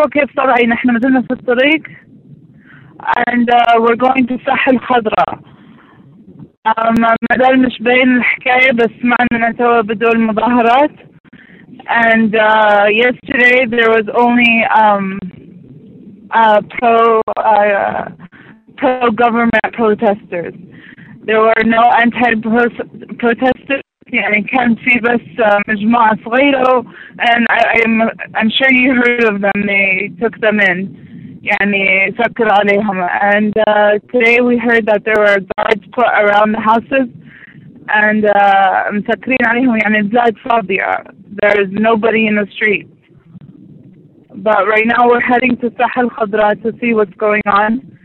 كيف طالعين؟ احنا ما زلنا في الطريق and we're going to ساحل خضراء. ما زال مش باين الحكاية، بس سمعنا إن توا بدوا المظاهرات. And yesterday there was only pro-government protesters. There were no anti-protesters. يعني كان في بس مجموعة صغيرة, and I'm sure you heard of them. They took them in. يعني سكر عليهم. And today we heard that there were guards put around the houses and مسكرين عليهم, يعني البلاد فاضية. There is nobody in the street. But right now we're heading to ساحل خضراء to see what's going on.